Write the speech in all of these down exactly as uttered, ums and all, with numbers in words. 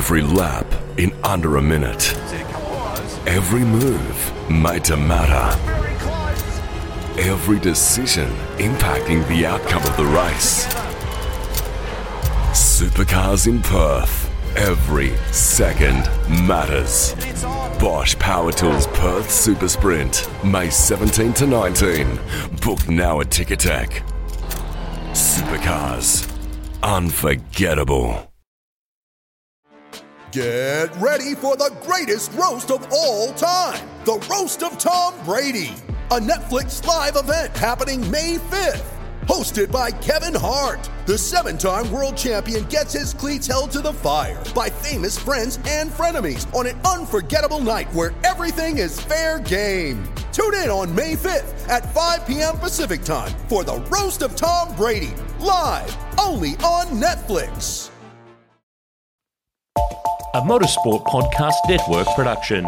Every lap in under a minute. Every move made to matter. Every decision impacting the outcome of the race. Supercars in Perth. Every second matters. Bosch Power Tools Perth Super Sprint, May seventeenth to nineteenth. Book now at Ticketek. Supercars. Unforgettable. Get ready for the greatest roast of all time. The Roast of Tom Brady. A Netflix live event happening May fifth. Hosted by Kevin Hart. The seven-time world champion gets his cleats held to the fire by famous friends and frenemies on an unforgettable night where everything is fair game. Tune in on May fifth at five p.m. Pacific time for the Roast of Tom Brady. Live only on Netflix. A Motorsport Podcast Network production.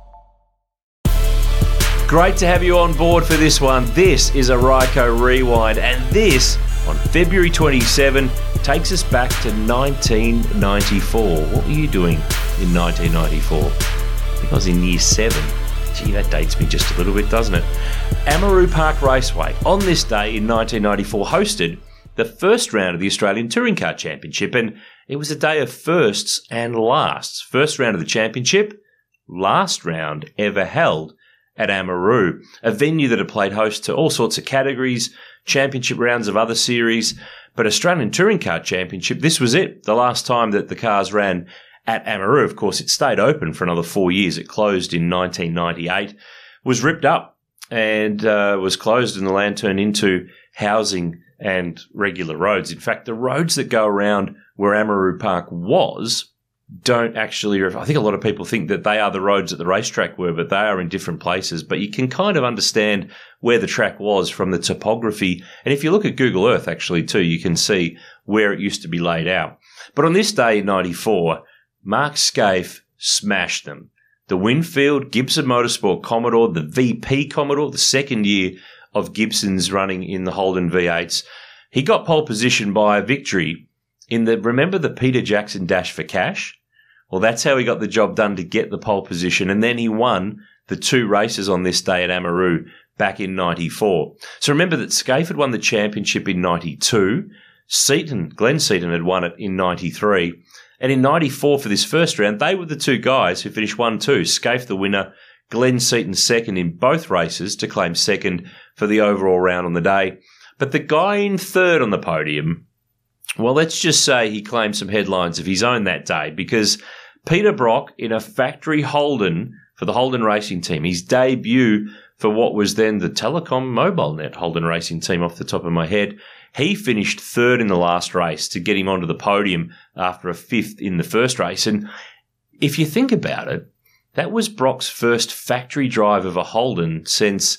Great to have you on board for this one. This is a Ryco Rewind, and this, on February twenty-seventh, takes us back to nineteen ninety-four. What were you doing in nineteen ninety-four? I think I was in year seven. Gee, that dates me just a little bit, doesn't it? Amaroo Park Raceway, on this day in nineteen ninety-four, hosted the first round of the Australian Touring Car Championship, and it was a day of firsts and lasts. First round of the championship, last round ever held at Amaroo, a venue that had played host to all sorts of categories, championship rounds of other series, but Australian Touring Car Championship, this was it, the last time that the cars ran at Amaroo. Of course, it stayed open for another four years. It closed in nineteen ninety-eight, was ripped up and uh, was closed, and the land turned into housing and regular roads. In fact, the roads that go around where Amaroo Park was don't actually, I think a lot of people think that they are the roads that the racetrack were, but they are in different places. But you can kind of understand where the track was from the topography. And if you look at Google Earth, actually, too, you can see where it used to be laid out. But on this day in ninety-four, Mark Skaife smashed them. The Winfield Gibson Motorsport Commodore, the V P Commodore, the second year of Gibson's running in the Holden V eights. He got pole position by a victory in the, remember the Peter Jackson Dash for Cash? Well, that's how he got the job done to get the pole position. And then he won the two races on this day at Amaroo back in ninety-four. So remember that Skaife had won the championship in ninety-two. Seaton, Glenn Seaton had won it in ninety-three. And in ninety-four for this first round, they were the two guys who finished one two. Skaife the winner, Glenn Seaton second in both races to claim second for the overall round on the day. But the guy in third on the podium, well, let's just say he claimed some headlines of his own that day, because Peter Brock in a factory Holden for the Holden Racing Team, his debut for what was then the Telecom MobileNet Holden Racing Team off the top of my head, he finished third in the last race to get him onto the podium after a fifth in the first race. And if you think about it, that was Brock's first factory drive of a Holden since,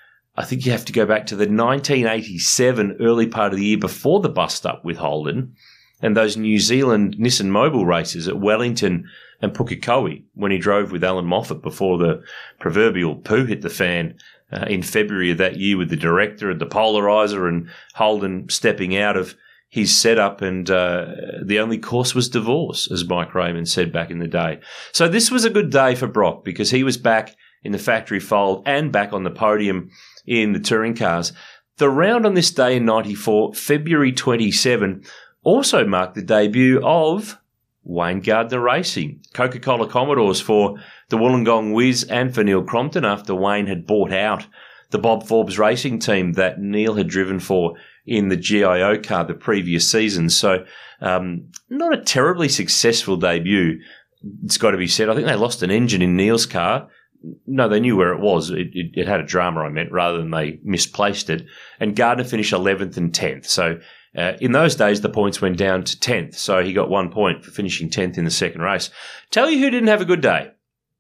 I think you have to go back to the nineteen eighty-seven early part of the year before the bust-up with Holden and those New Zealand Nissan Mobile races at Wellington and Pukekohe when he drove with Alan Moffat before the proverbial poo hit the fan uh, in February of that year with the director and the polarizer and Holden stepping out of his setup, and uh, the only course was divorce, as Mike Raymond said back in the day. So this was a good day for Brock because he was back in the factory fold and back on the podium in the touring cars. The round on this day in ninety-four, February twenty-seventh, also marked the debut of Wayne Gardner Racing, Coca-Cola Commodores for the Wollongong Wiz and for Neil Crompton after Wayne had bought out the Bob Forbes Racing team that Neil had driven for in the G I O car the previous season. So um, not a terribly successful debut, it's got to be said. I think they lost an engine in Neil's car. No, they knew where it was. It, it, it had a drama, I meant, rather than they misplaced it. And Gardner finished eleventh and tenth. So uh, in those days, the points went down to tenth. So he got one point for finishing tenth in the second race. Tell you who didn't have a good day.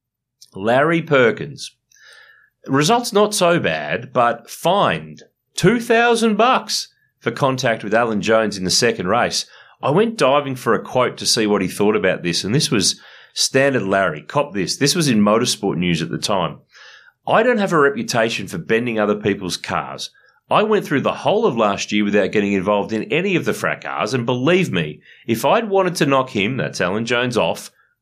Larry Perkins. Results not so bad, but fined two thousand bucks for contact with Alan Jones in the second race. I went diving for a quote to see what he thought about this, and this was Standard Larry. Cop this. This was in Motorsport News at the time. I don't have a reputation for bending other people's cars. I went through the whole of last year without getting involved in any of the fracas, and believe me, if I'd wanted to knock him, that's Alan Jones, off,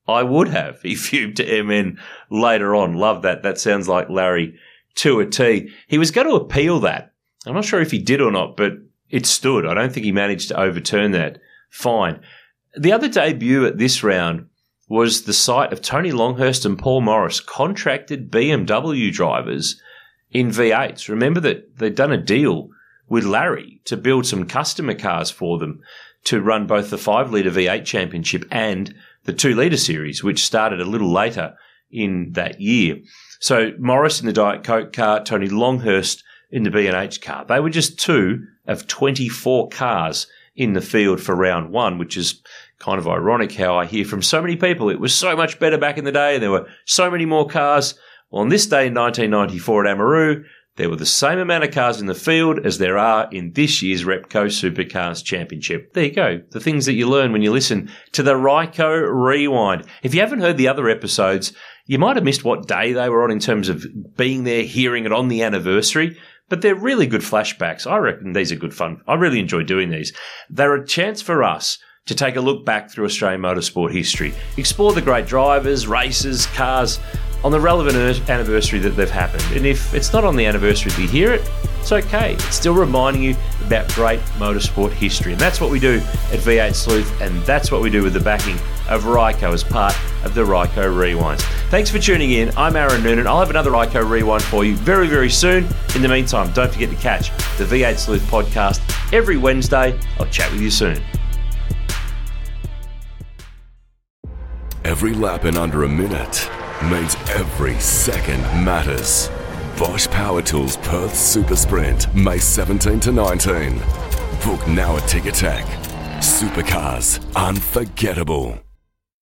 I would have. He fumed to M N later on. Love that. That sounds like Larry to a T. He was going to appeal that. I'm not sure if he did or not, but it stood. I don't think he managed to overturn that fine. The other debut at this round was the sight of Tony Longhurst and Paul Morris, contracted B M W drivers in V eights. Remember that they'd done a deal with Larry to build some customer cars for them to run both the five litre V eight championship and the two litre series, which started a little later in that year. So Morris in the Diet Coke car, Tony Longhurst in the B and H car. They were just two of twenty-four cars in the field for round one, which is kind of ironic how I hear from so many people it was so much better back in the day and there were so many more cars. Well, on this day in nineteen ninety-four at Amaroo, there were the same amount of cars in the field as there are in this year's Repco Supercars Championship. There you go. The things that you learn when you listen to the Ryco Rewind. If you haven't heard the other episodes, you might have missed what day they were on in terms of being there, hearing it on the anniversary. But they're really good flashbacks. I reckon these are good fun. I really enjoy doing these. They're a chance for us to take a look back through Australian motorsport history, explore the great drivers, races, cars on the relevant anniversary that they've happened. And if it's not on the anniversary that you hear it, it's okay. It's still reminding you about great motorsport history. And that's what we do at V eight Sleuth, and that's what we do with the backing of Ryco as part of the Ryco Rewinds. Thanks for tuning in. I'm Aaron Noonan. I'll have another Ryco Rewind for you very, very soon. In the meantime, don't forget to catch the V eight Sleuth podcast every Wednesday. I'll chat with you soon. Every lap in under a minute means every second matters. Bosch Power Tools Perth Super Sprint, May seventeenth to nineteenth. Book now at Ticketek. Supercars, unforgettable.